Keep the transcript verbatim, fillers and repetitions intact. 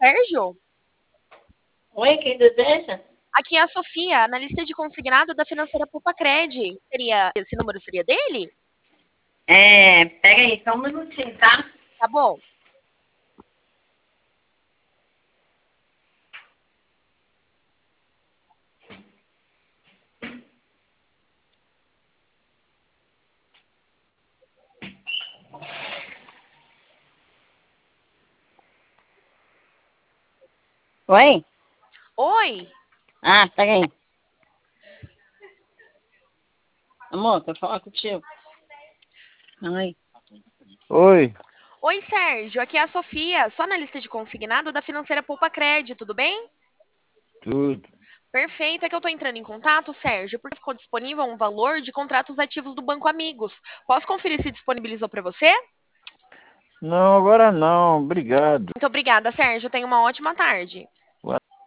Sérgio? Oi, quem deseja? Aqui é a Sofia, analista de consignado da financeira Poupa Cred. Seria, esse número seria dele? É, pega aí, só um minutinho, tá? Tá bom. Oi? Oi? Ah, pega aí. Amor, quero falar contigo. Oi. Oi, Oi, Sérgio. Aqui é a Sofia, sou analista de consignado da financeira Poupa Cred. Tudo bem? tudo. Perfeito. É que eu tô entrando em contato, Sérgio, porque ficou disponível um valor de contratos ativos do Banco Amigos. Posso conferir se disponibilizou para você? Não, agora não, obrigado. Muito obrigada, Sérgio. Tenha uma ótima tarde. Boa